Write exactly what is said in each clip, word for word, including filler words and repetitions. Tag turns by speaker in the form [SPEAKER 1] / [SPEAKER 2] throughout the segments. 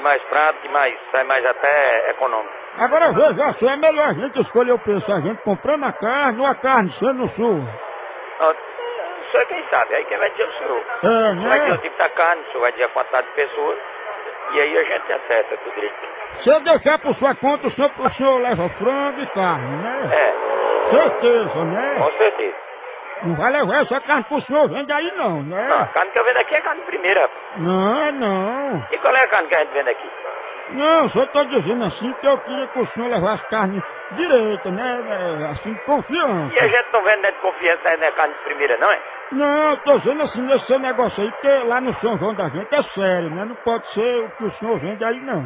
[SPEAKER 1] mais prático, mais, sai mais até econômico.
[SPEAKER 2] Agora veja só, é melhor a gente escolher o preço, a gente comprando a carne ou a carne sendo sua.
[SPEAKER 1] Ó, o senhor quem sabe, aí quem vai dizer o senhor.
[SPEAKER 2] É,
[SPEAKER 1] O senhor vai dizer
[SPEAKER 2] né?
[SPEAKER 1] o tipo da carne, o senhor vai dizer a quantidade de pessoas, e aí a gente acerta tudo direitinho.
[SPEAKER 2] Se eu deixar por sua conta, o senhor, o senhor leva frango e carne, né?
[SPEAKER 1] É,
[SPEAKER 2] Certeza, né?
[SPEAKER 1] com certeza.
[SPEAKER 2] Não vai levar essa carne pro senhor vende aí não, né?
[SPEAKER 1] Não, a carne que eu vendo aqui é carne primeira, rapaz.
[SPEAKER 2] Não, é não.
[SPEAKER 1] E qual é a carne que a gente vende aqui?
[SPEAKER 2] Não, só tô dizendo assim que eu queria que o senhor levasse carne direita, né? É, assim, de confiança.
[SPEAKER 1] E a gente não vende né, de confiança, não é carne de primeira, não é?
[SPEAKER 2] Não, eu tô dizendo assim, nesse seu negócio aí, porque lá no São João da gente é sério, né? Não pode ser o que o senhor vende aí, não.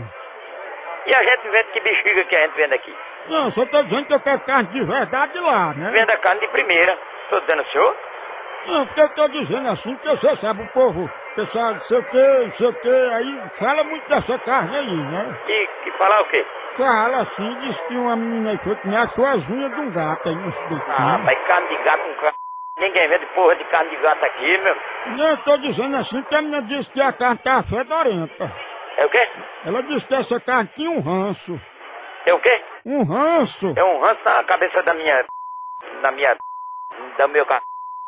[SPEAKER 1] E a gente vende que bexiga que a gente vende aqui?
[SPEAKER 2] Não, só tô dizendo que eu quero carne de verdade lá, né?
[SPEAKER 1] Vende a carne de primeira. Estou dizendo ao senhor?
[SPEAKER 2] Não, porque eu tô dizendo assim, que você sabe, o povo, o pessoal, não sei o que, não sei o que, aí fala muito dessa carne aí, né?
[SPEAKER 1] Que, que falar o quê?
[SPEAKER 2] Fala assim, diz que uma menina aí foi que me achou as unhas de um gato aí no biquinho.
[SPEAKER 1] Ah, mas carne de gato com carne. Ninguém vende porra de carne de gato aqui, meu.
[SPEAKER 2] Não, eu tô dizendo assim, que a menina disse que a carne tá fedorenta.
[SPEAKER 1] É o quê?
[SPEAKER 2] Ela disse que essa carne tinha um ranço.
[SPEAKER 1] É o quê?
[SPEAKER 2] Um ranço?
[SPEAKER 1] É um ranço na cabeça da minha... Da minha... Do meu carro.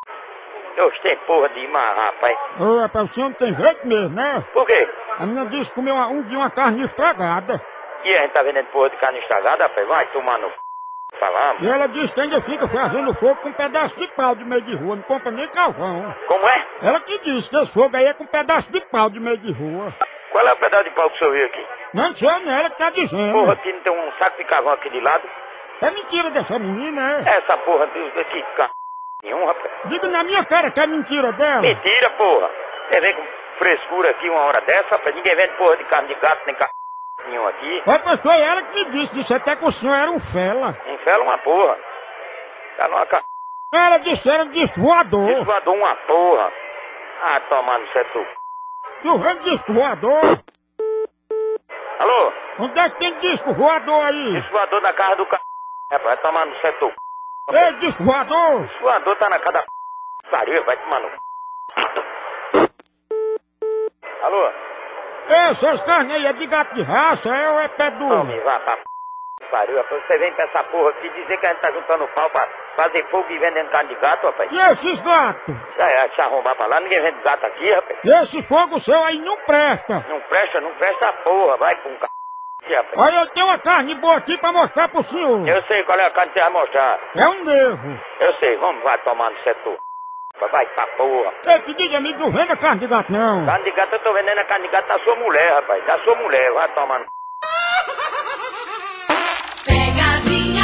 [SPEAKER 1] Eu tem porra de mar, rapaz.
[SPEAKER 2] Ô, rapaz, o senhor não tem jeito mesmo, né?
[SPEAKER 1] Por quê?
[SPEAKER 2] A menina disse que comeu uma- um dia uma carne estragada.
[SPEAKER 1] E a gente tá vendendo porra de carne estragada, rapaz? Vai tomar no... Falar.
[SPEAKER 2] E ela disse que ainda fica fazendo fogo com um pedaço de pau de meio de rua, não compra nem carvão.
[SPEAKER 1] Como é?
[SPEAKER 2] Ela que disse que esse fogo aí é com um pedaço de pau de meio de rua.
[SPEAKER 1] Qual é o pedaço de pau que o senhor viu aqui?
[SPEAKER 2] Não sou não, ela que tá dizendo.
[SPEAKER 1] Porra, aqui não tem um saco de carvão aqui de lado?
[SPEAKER 2] É mentira dessa menina, é?
[SPEAKER 1] Essa porra desse carro nenhum, rapaz.
[SPEAKER 2] Diga na minha cara que é mentira dela.
[SPEAKER 1] Mentira, porra. Você vem com frescura aqui uma hora dessa, rapaz. Ninguém vende porra de carne de gato, nem carne nenhum aqui.
[SPEAKER 2] Rapaz, foi ela que me disse, disse até que o senhor era um fela.
[SPEAKER 1] Infela uma porra. Tá numa ca...
[SPEAKER 2] Ela disse, era disco voador.
[SPEAKER 1] Desvoador uma porra. Ah, tomar no setor.
[SPEAKER 2] Tu vende disco voador?
[SPEAKER 1] Alô?
[SPEAKER 2] Onde é que tem disco voador aí?
[SPEAKER 1] Desvoador na casa do c... Rapaz, vai tomar no setor.
[SPEAKER 2] Ei, disco voador!
[SPEAKER 1] Desvoador tá na casa da... Pariu, vai tomar no... Alô?
[SPEAKER 2] Essas carnes aí é de gato de raça, é ou é pé duro?
[SPEAKER 1] Tome, vá pra... Pariu, rapaz. Você vem pra essa porra aqui dizer que a gente tá juntando pau pra fazer fogo e vendendo carne de gato, rapaz.
[SPEAKER 2] E esses gatos?
[SPEAKER 1] Já se arrombar pra lá, ninguém vende gato aqui, rapaz.
[SPEAKER 2] Esse fogo seu aí não presta.
[SPEAKER 1] Não presta, não presta a porra, vai com um c... rapaz.
[SPEAKER 2] Olha, eu tenho uma carne boa aqui pra mostrar pro senhor.
[SPEAKER 1] Eu sei qual é a carne que você vai mostrar.
[SPEAKER 2] É um nervo.
[SPEAKER 1] Eu sei, vamos, vai tomar no setor. Vai pra porra.
[SPEAKER 2] Ei, que diga, amigo, não venda carne de gato, não.
[SPEAKER 1] Carne de gato, eu tô vendendo a carne de gato da sua mulher, rapaz. Da sua mulher, vai tomar no...
[SPEAKER 3] Pegadinha